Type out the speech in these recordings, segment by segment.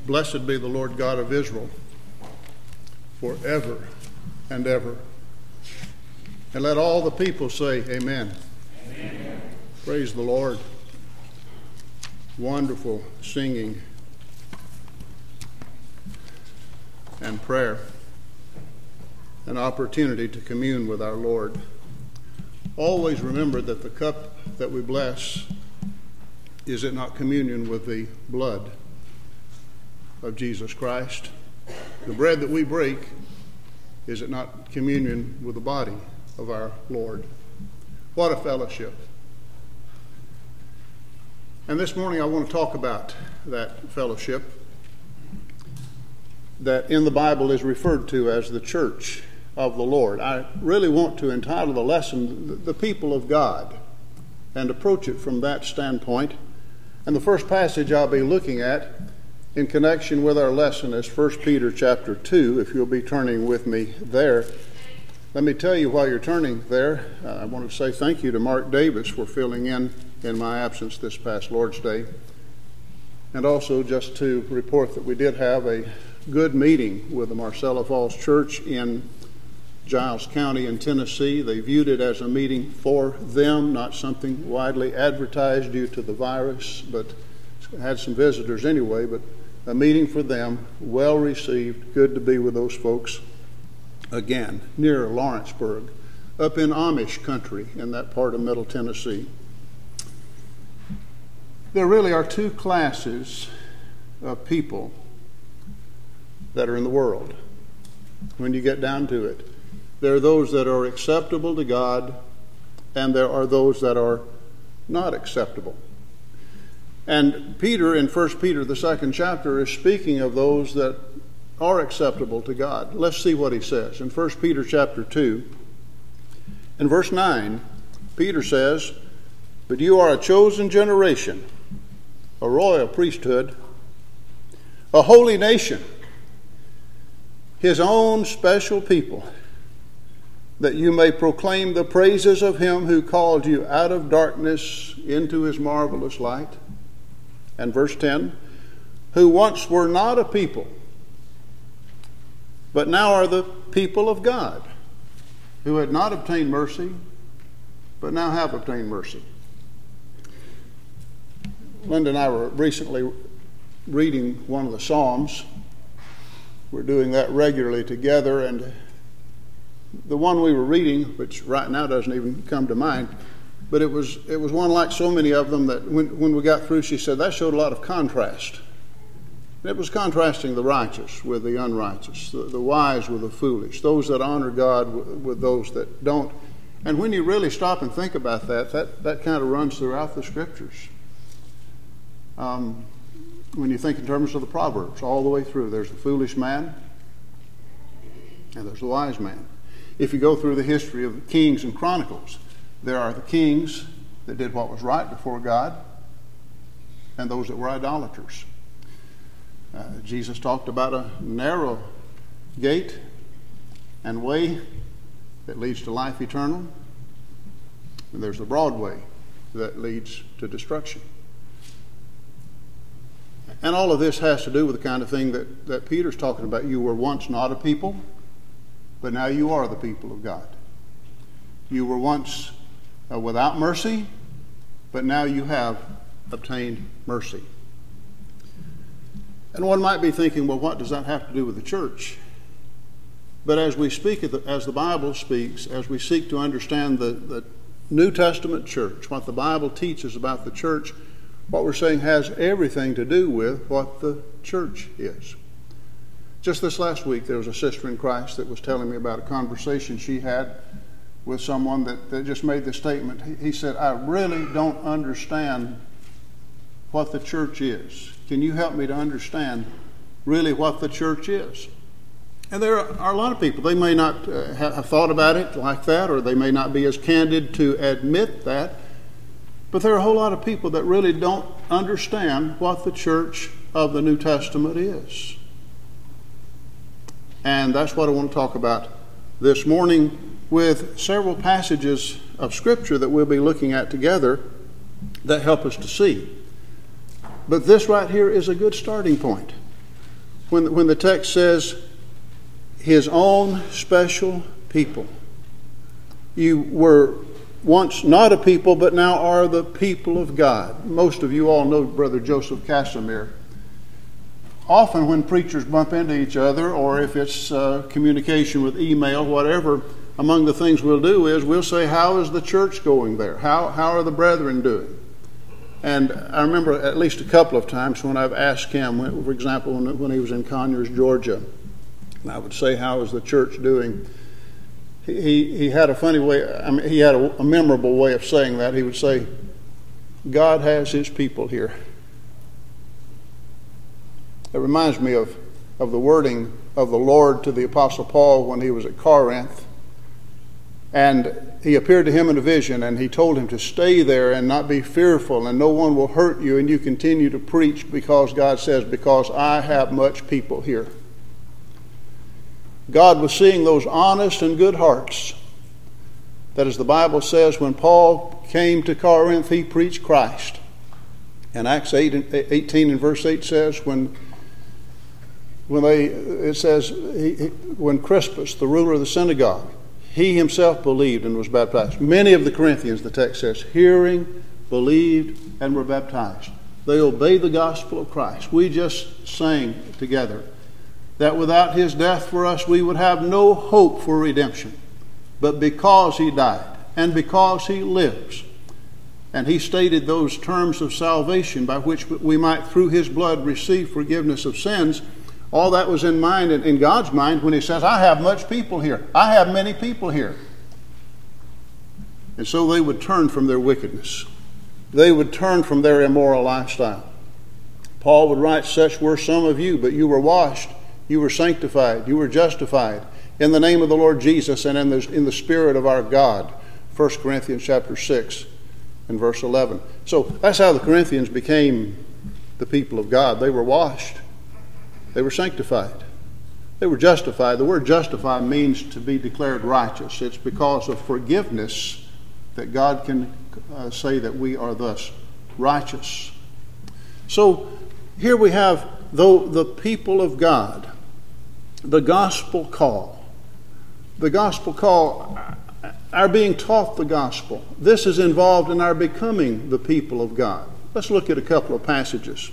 Blessed be the Lord God of Israel, forever and ever. And let all the people say, Amen. Amen. Praise the Lord. Wonderful singing and prayer. An opportunity to commune with our Lord. Always remember that the cup that we bless, is it not communion with the blood of Jesus Christ? The bread that we break, is it not communion with the body of our Lord? What a fellowship. And this morning I want to talk about that fellowship that in the Bible is referred to as the church of the Lord. I really want to entitle the lesson, The People of God, and approach it from that standpoint. And the first passage I'll be looking at in connection with our lesson is 1 Peter chapter 2, if you'll be turning with me there. Let me tell you while you're turning there, I want to say thank you to Mark Davis for filling in my absence this past Lord's Day. And also just to report that we did have a good meeting with the Marcella Falls Church in Giles County in Tennessee. They viewed it as a meeting for them, not something widely advertised due to the virus, but had some visitors anyway, but a meeting for them, well received, good to be with those folks again, near Lawrenceburg, up in Amish country in that part of Middle Tennessee. There really are two classes of people that are in the world when you get down to it. There are those that are acceptable to God, and there are those that are not acceptable. And Peter, in 1 Peter, the second chapter, is speaking of those that are acceptable to God. Let's see what he says. In 1 Peter chapter 2, in verse 9, Peter says, "But you are a chosen generation, a royal priesthood, a holy nation, his own special people, that you may proclaim the praises of him who called you out of darkness into his marvelous light." And verse 10, "Who once were not a people, but now are the people of God, who had not obtained mercy, but now have obtained mercy." Linda and I were recently reading one of the Psalms. We're doing that regularly together, and the one we were reading, which right now doesn't even come to mind, but it was one like so many of them that when we got through, she said that showed a lot of contrast. It was contrasting the righteous with the unrighteous, the wise with the foolish, those that honor God with those that don't. And when you really stop and think about that kind of runs throughout the Scriptures. When you think in terms of the Proverbs, all the way through, there's the foolish man and there's the wise man. If you go through the history of the Kings and Chronicles, there are the kings that did what was right before God and those that were idolaters. Jesus talked about a narrow gate and way that leads to life eternal, and there's the broad way that leads to destruction. And all of this has to do with the kind of thing that Peter's talking about. You were once not a people, but now you are the people of God. You were once without mercy, but now you have obtained mercy. And one might be thinking, well, what does that have to do with the church? But as we speak, as the Bible speaks, as we seek to understand the New Testament church, what the Bible teaches about the church, what we're saying has everything to do with what the church is. Just this last week, there was a sister in Christ that was telling me about a conversation she had with someone that just made this statement. He said, "I really don't understand what the church is. Can you help me to understand really what the church is?" And there are a lot of people, they may not have thought about it like that, or they may not be as candid to admit that, but there are a whole lot of people that really don't understand what the church of the New Testament is. And that's what I want to talk about this morning with several passages of Scripture that we'll be looking at together that help us to see. But this right here is a good starting point. when the text says, his own special people. You were once not a people, but now are the people of God. Most of you all know Brother Joseph Casimir. Often when preachers bump into each other, or if it's communication with email, whatever, among the things we'll do is we'll say, how is the church going there? How are the brethren doing? And I remember at least a couple of times when I've asked him, for example, when he was in Conyers, Georgia, and I would say, how is the church doing? He had a funny way, he had a memorable way of saying that. He would say, God has his people here. It reminds me of the wording of the Lord to the Apostle Paul when he was at Corinth. And he appeared to him in a vision, and he told him to stay there and not be fearful, and no one will hurt you, and you continue to preach, because God says, because I have much people here. God was seeing those honest and good hearts. That, as the Bible says, when Paul came to Corinth, he preached Christ. And Acts 18 and verse 8 says, when Crispus, the ruler of the synagogue, he himself believed and was baptized. Many of the Corinthians, the text says, hearing, believed, and were baptized. They obeyed the gospel of Christ. We just sang together that without his death for us, we would have no hope for redemption. But because he died, and because he lives, and he stated those terms of salvation by which we might, through his blood, receive forgiveness of sins, all that was in mind, in God's mind, when he says, I have much people here. I have many people here. And so they would turn from their wickedness. They would turn from their immoral lifestyle. Paul would write, such were some of you, but you were washed, you were sanctified, you were justified in the name of the Lord Jesus and in the Spirit of our God. 1 Corinthians chapter 6 and verse 11. So that's how the Corinthians became the people of God. They were washed. They were sanctified. They were justified. The word justify means to be declared righteous. It's because of forgiveness that God can say that we are thus righteous. So here we have, though, the people of God, the gospel call. The gospel call, our being taught the gospel. This is involved in our becoming the people of God. Let's look at a couple of passages.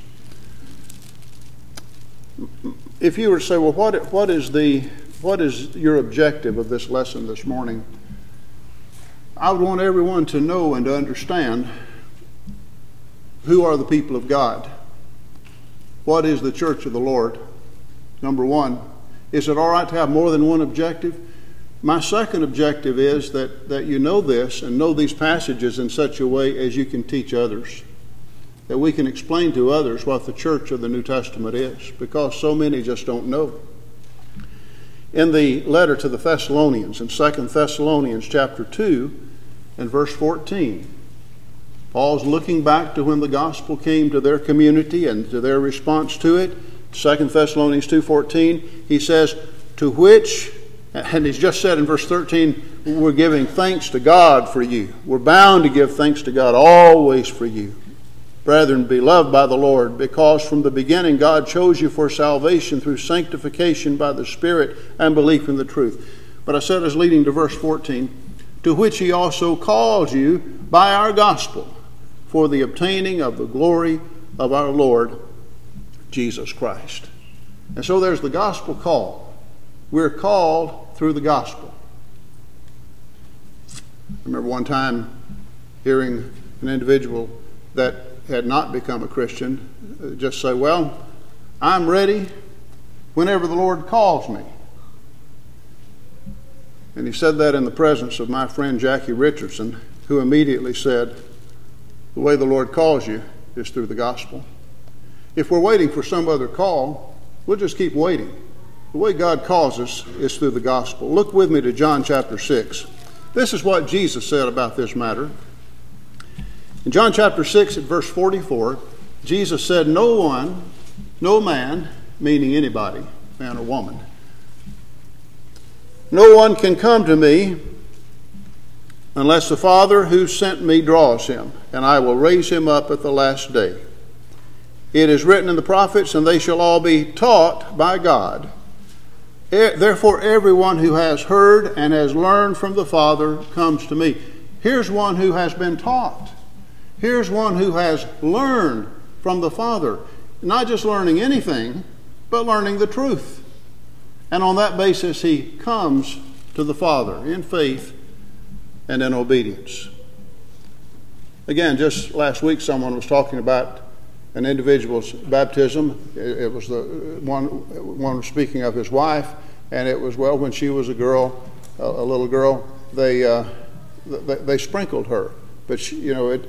If you were to say, well, what is your objective of this lesson this morning? I would want everyone to know and to understand who are the people of God. What is the church of the Lord? Number one, is it all right to have more than one objective? My second objective is that you know this and know these passages in such a way as you can teach others. That we can explain to others what the church of the New Testament is, because so many just don't know. In the letter to the Thessalonians, in 2 Thessalonians chapter 2 and verse 14, Paul's looking back to when the gospel came to their community and to their response to it. 2 Thessalonians 2:14, he says, to which, and he's just said in verse 13, we're giving thanks to God for you. We're bound to give thanks to God always for you. Brethren, beloved by the Lord, because from the beginning God chose you for salvation through sanctification by the Spirit and belief in the truth. But I said as leading to verse 14, to which he also calls you by our gospel for the obtaining of the glory of our Lord Jesus Christ. And so there's the gospel call. We're called through the gospel. I remember one time hearing an individual that had not become a Christian just say, well, I'm ready whenever the Lord calls me. And he said that in the presence of my friend Jackie Richardson, who immediately said, the way the Lord calls you is through the gospel. If we're waiting for some other call, we'll just keep waiting. The way God calls us is through the gospel. Look with me to John chapter 6. This is what Jesus said about this matter. In John chapter 6 at verse 44, Jesus said, no man, meaning anybody, man or woman, no one can come to me unless the Father who sent me draws him, and I will raise him up at the last day. It is written in the prophets, and they shall all be taught by God. Therefore, everyone who has heard and has learned from the Father comes to me. Here's one who has been taught. Here's one who has learned from the Father. Not just learning anything, but learning the truth. And on that basis, he comes to the Father in faith and in obedience. Again, just last week someone was talking about an individual's baptism. It was the one speaking of his wife, and it was, well, when she was a girl, a little girl, they sprinkled her. But she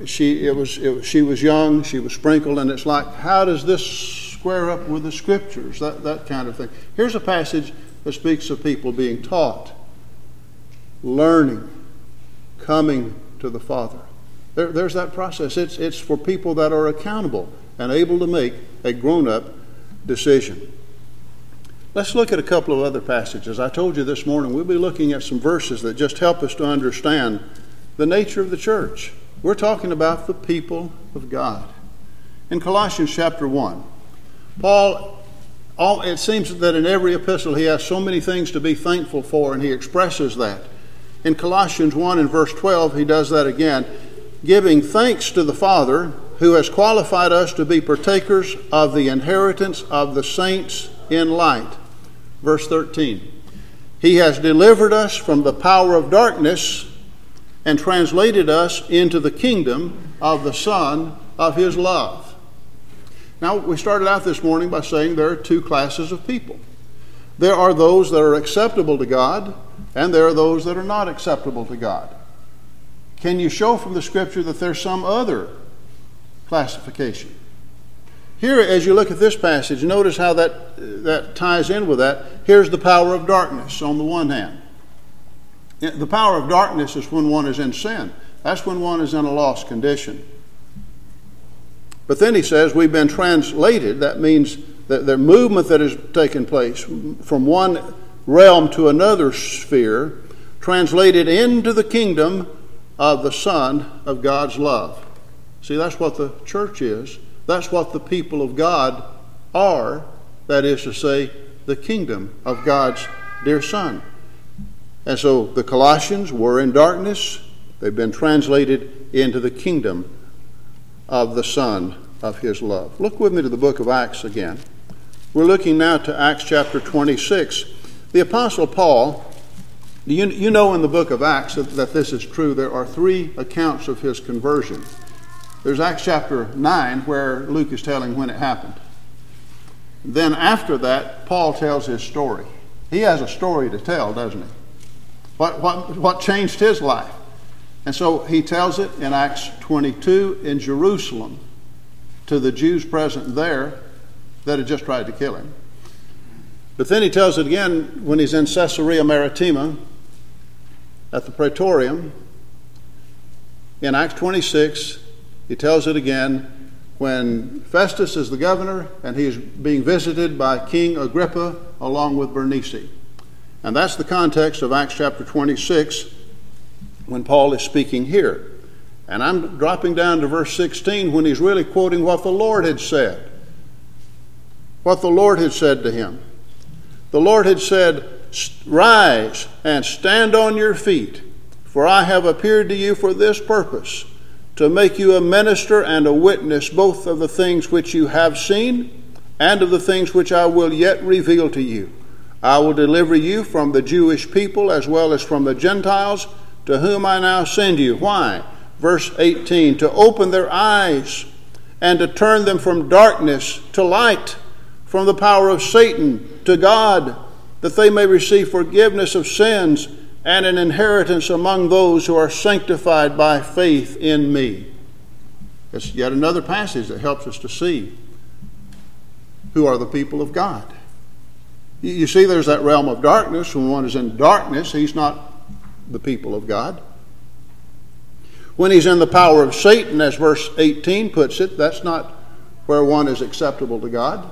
was young, she was sprinkled, and it's like, how does this square up with the Scriptures? That kind of thing. Here's a passage that speaks of people being taught, learning, coming to the Father. There's that process. It's for people that are accountable and able to make a grown-up decision. Let's look at a couple of other passages. I told you this morning we'll be looking at some verses that just help us to understand the nature of the church. We're talking about the people of God. In Colossians chapter 1, Paul, it seems that in every epistle he has so many things to be thankful for, and he expresses that. In Colossians 1 and verse 12, he does that again, giving thanks to the Father who has qualified us to be partakers of the inheritance of the saints in light. Verse 13, He has delivered us from the power of darkness and translated us into the kingdom of the Son of His love. Now, we started out this morning by saying there are two classes of people. There are those that are acceptable to God, and there are those that are not acceptable to God. Can you show from the Scripture that there's some other classification? Here, as you look at this passage, notice how that ties in with that. Here's the power of darkness on the one hand. The power of darkness is when one is in sin. That's when one is in a lost condition. But then he says we've been translated. That means that the movement that has taken place from one realm to another sphere, translated into the kingdom of the Son of God's love. See, that's what the church is. That's what the people of God are. That is to say, the kingdom of God's dear Son. And so the Colossians were in darkness. They've been translated into the kingdom of the Son of His love. Look with me to the book of Acts again. We're looking now to Acts chapter 26. The Apostle Paul, you know in the book of Acts that this is true. There are three accounts of his conversion. There's Acts chapter 9 where Luke is telling when it happened. Then after that, Paul tells his story. He has a story to tell, doesn't he? What changed his life? And so he tells it in Acts 22 in Jerusalem to the Jews present there that had just tried to kill him. But then he tells it again when he's in Caesarea Maritima at the Praetorium. In Acts 26, he tells it again when Festus is the governor and he is being visited by King Agrippa along with Bernice. And that's the context of Acts chapter 26 when Paul is speaking here. And I'm dropping down to verse 16 when he's really quoting what the Lord had said. What the Lord had said to him. The Lord had said, "Rise and stand on your feet, for I have appeared to you for this purpose, to make you a minister and a witness both of the things which you have seen and of the things which I will yet reveal to you. I will deliver you from the Jewish people as well as from the Gentiles, to whom I now send you." Why? Verse 18, "To open their eyes and to turn them from darkness to light, from the power of Satan to God, that they may receive forgiveness of sins and an inheritance among those who are sanctified by faith in me." It's yet another passage that helps us to see who are the people of God. You see, there's that realm of darkness. When one is in darkness, he's not the people of God. When he's in the power of Satan, as verse 18 puts it, that's not where one is acceptable to God.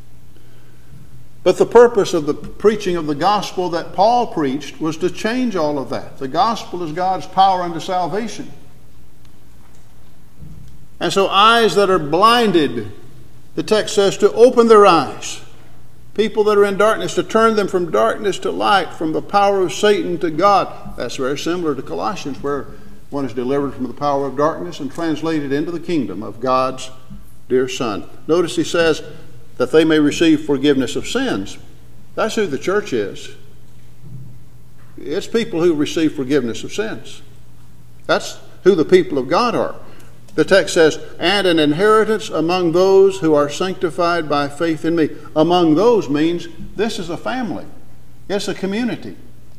But the purpose of the preaching of the gospel that Paul preached was to change all of that. The gospel is God's power unto salvation. And so eyes that are blinded The text says to open their eyes. People that are in darkness, to turn them from darkness to light, from the power of Satan to God. That's very similar to Colossians, where one is delivered from the power of darkness and translated into the kingdom of God's dear Son. Notice he says that they may receive forgiveness of sins. That's who the church is. It's people who receive forgiveness of sins. That's who the people of God are. The text says, and an inheritance among those who are sanctified by faith in me. Among those means this is a family. It's a community.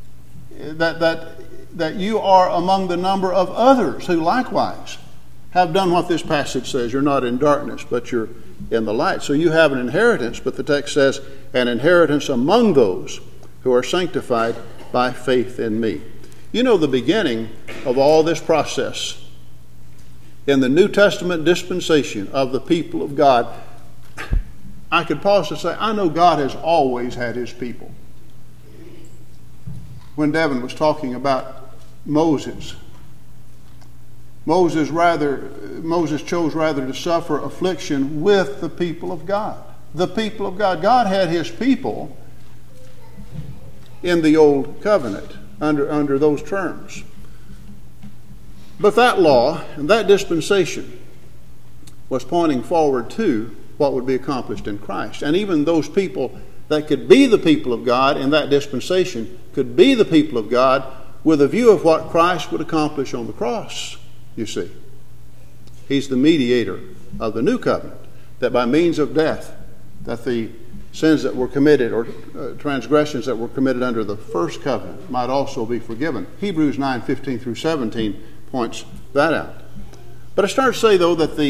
That you are among the number of others who likewise have done what this passage says. You're not in darkness, but you're in the light. So you have an inheritance, but the text says, an inheritance among those who are sanctified by faith in me. You know the beginning of all this process in the New Testament dispensation of the people of God. I could pause to say, I know God has always had his people. When Devin was talking about Moses, Moses chose rather to suffer affliction with the people of God. The people of God. God had his people in the old covenant under those terms. But that law and that dispensation was pointing forward to what would be accomplished in Christ. And even those people that could be the people of God in that dispensation could be the people of God with a view of what Christ would accomplish on the cross, you see. He's the mediator of the new covenant, that by means of death, that the sins that were committed or transgressions that were committed under the first covenant might also be forgiven. Hebrews 9:15 through 17 points that out. But I start to say, though, that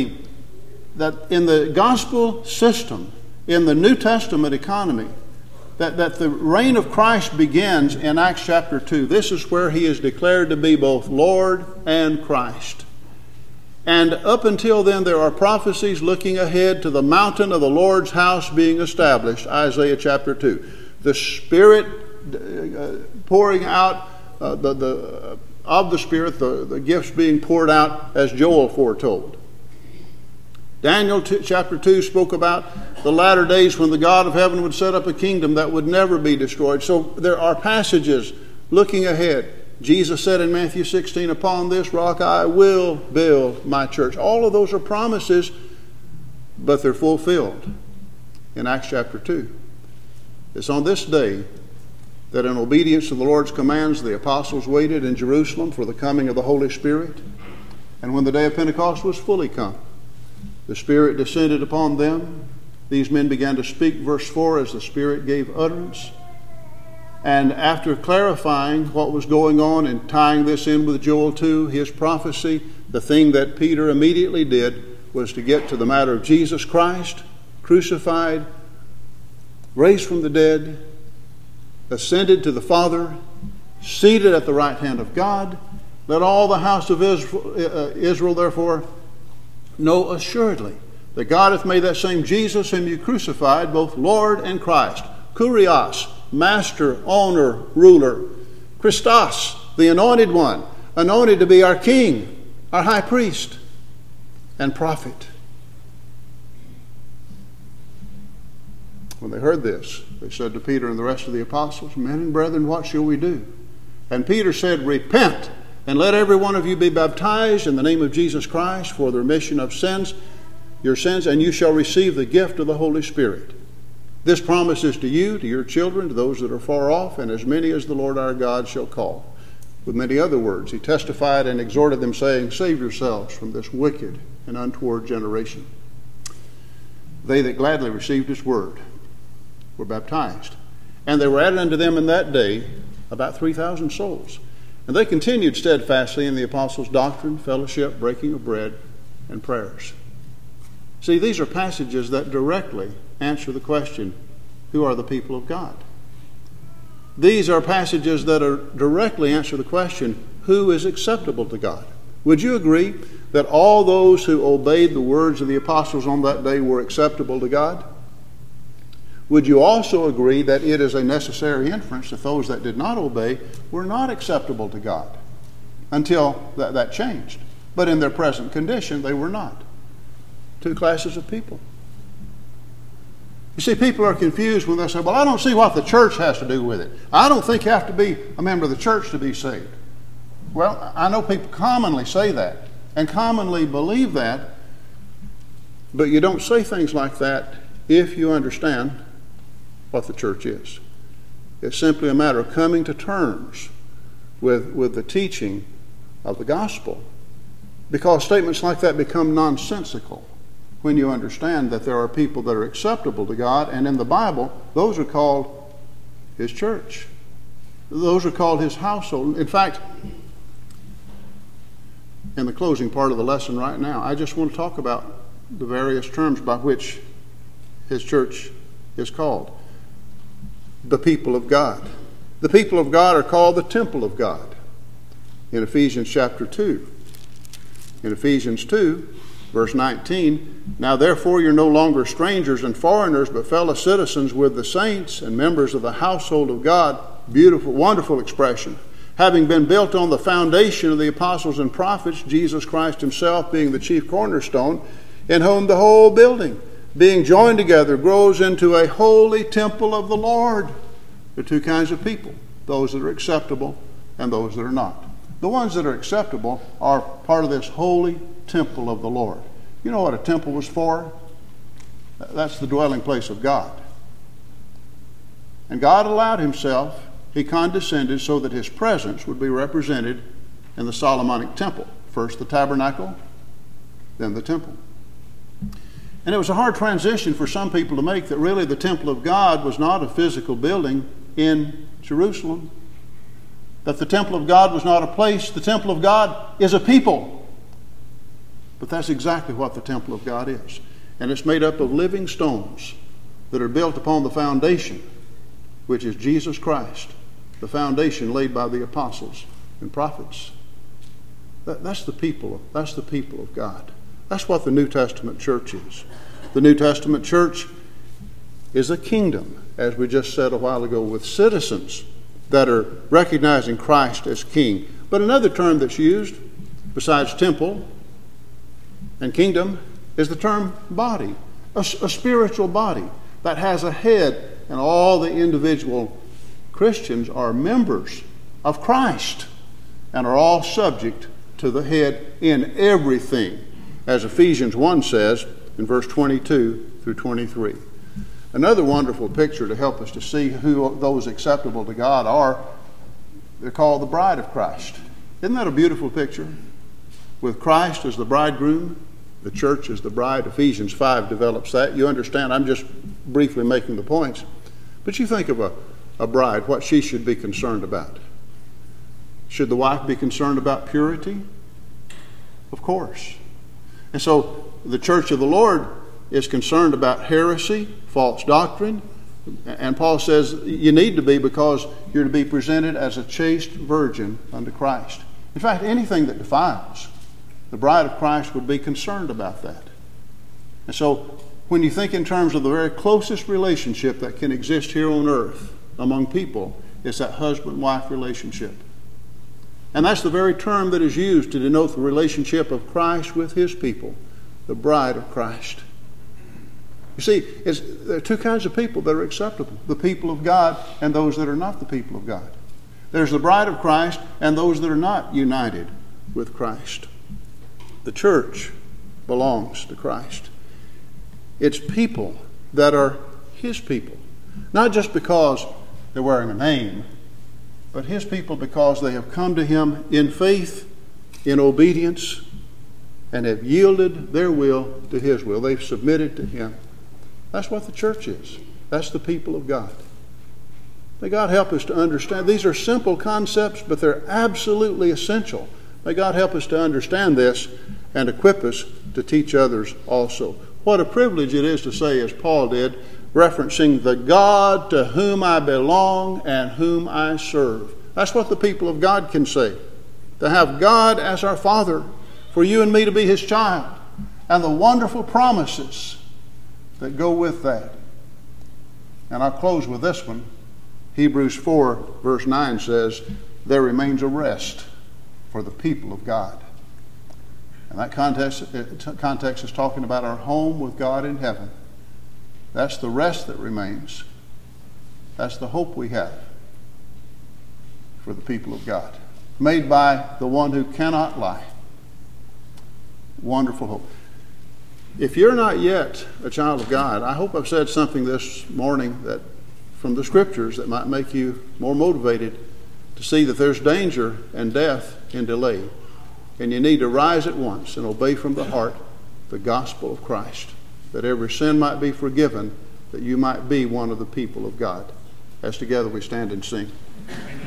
in the gospel system, in the New Testament economy, that the reign of Christ begins in Acts chapter 2. This is where he is declared to be both Lord and Christ. And up until then, there are prophecies looking ahead to the mountain of the Lord's house being established, Isaiah chapter 2. The Spirit pouring out of the Spirit, the gifts being poured out as Joel foretold. Daniel chapter 2 spoke about the latter days when the God of heaven would set up a kingdom that would never be destroyed. So there are passages looking ahead. Jesus said in Matthew 16, upon this rock I will build my church. All of those are promises, but they're fulfilled in Acts chapter 2. It's on this day that in obedience to the Lord's commands, the apostles waited in Jerusalem for the coming of the Holy Spirit. And when the day of Pentecost was fully come, the Spirit descended upon them. These men began to speak, verse 4, as the Spirit gave utterance. And after clarifying what was going on and tying this in with Joel 2, his prophecy, the thing that Peter immediately did was to get to the matter of Jesus Christ, crucified, raised from the dead, ascended to the Father, seated at the right hand of God. Let all the house of Israel therefore know assuredly that God hath made that same Jesus whom you crucified, both Lord and Christ. Kurios, Master, Owner, Ruler. Christos, the Anointed One, anointed to be our King, our High Priest, and Prophet. When they heard this, they said to Peter and the rest of the apostles, men and brethren, what shall we do? And Peter said, repent, and let every one of you be baptized in the name of Jesus Christ for the remission of sins, your sins, and you shall receive the gift of the Holy Spirit. This promise is to you, to your children, to those that are far off, and as many as the Lord our God shall call. With many other words, he testified and exhorted them, saying, save yourselves from this wicked and untoward generation. They that gladly received his word were baptized. And there were added unto them in that day about 3,000 souls. And they continued steadfastly in the apostles' doctrine, fellowship, breaking of bread, and prayers. See, these are passages that directly answer the question, who are the people of God? These are passages that directly answer the question, who is acceptable to God? Would you agree that all those who obeyed the words of the apostles on that day were acceptable to God? Would you also agree that it is a necessary inference that those that did not obey were not acceptable to God until that changed? But in their present condition, they were not. Two classes of people. You see, people are confused when they say, well, I don't see what the church has to do with it. I don't think you have to be a member of the church to be saved. Well, I know people commonly say that and commonly believe that, but you don't say things like that if you understand what the church is. It's simply a matter of coming to terms with the teaching of the gospel, because statements like that become nonsensical when you understand that there are people that are acceptable to God, and in the Bible, those are called His church. Those are called His household. In fact, in the closing part of the lesson right now, I just want to talk about the various terms by which His church is called. The people of God. The people of God are called the temple of God in Ephesians chapter 2. In Ephesians 2, verse 19, now therefore you're no longer strangers and foreigners, but fellow citizens with the saints and members of the household of God. Beautiful, wonderful expression. Having been built on the foundation of the apostles and prophets, Jesus Christ Himself being the chief cornerstone, in whom the whole building, being joined together, grows into a holy temple of the Lord. There are two kinds of people, those that are acceptable and those that are not. The ones that are acceptable are part of this holy temple of the Lord. You know what a temple was for? That's the dwelling place of God. And God allowed Himself, He condescended so that His presence would be represented in the Solomonic temple. First the tabernacle, then the temple. And it was a hard transition for some people to make, that really the temple of God was not a physical building in Jerusalem. That the temple of God was not a place. The temple of God is a people. But that's exactly what the temple of God is. And it's made up of living stones that are built upon the foundation, which is Jesus Christ, the foundation laid by the apostles and prophets. That's the people of God. That's what the New Testament church is. The New Testament church is a kingdom, as we just said a while ago, with citizens that are recognizing Christ as King. But another term that's used, besides temple and kingdom, is the term body, a spiritual body that has a head, and all the individual Christians are members of Christ and are all subject to the head in everything, as Ephesians 1 says in verse 22 through 23. Another wonderful picture to help us to see who those acceptable to God are, they're called the bride of Christ. Isn't that a beautiful picture? With Christ as the bridegroom, the church as the bride. Ephesians 5 develops that. You understand, I'm just briefly making the points. But you think of a bride, what she should be concerned about. Should the wife be concerned about purity? Of course. And so the church of the Lord is concerned about heresy, false doctrine, and Paul says you need to be, because you're to be presented as a chaste virgin unto Christ. In fact, anything that defiles, the bride of Christ would be concerned about that. And so when you think in terms of the very closest relationship that can exist here on earth among people, it's that husband-wife relationship. And that's the very term that is used to denote the relationship of Christ with His people, the bride of Christ. You see, there are two kinds of people that are acceptable, the people of God and those that are not the people of God. There's the bride of Christ and those that are not united with Christ. The church belongs to Christ. It's people that are His people, not just because they're wearing a name, but His people because they have come to Him in faith, in obedience, and have yielded their will to His will. They've submitted to Him. That's what the church is. That's the people of God. May God help us to understand. These are simple concepts, but they're absolutely essential. May God help us to understand this and equip us to teach others also. What a privilege it is to say, as Paul did, referencing the God to whom I belong and whom I serve. That's what the people of God can say. To have God as our Father, for you and me to be His child, and the wonderful promises that go with that. And I'll close with this one. Hebrews 4 verse 9 says, there remains a rest for the people of God. And that context is talking about our home with God in heaven. That's the rest that remains. That's the hope we have for the people of God, made by the one who cannot lie. Wonderful hope. If you're not yet a child of God, I hope I've said something this morning that from the Scriptures that might make you more motivated to see that there's danger and death in delay. And you need to rise at once and obey from the heart the gospel of Christ, that every sin might be forgiven, that you might be one of the people of God. As together we stand and sing.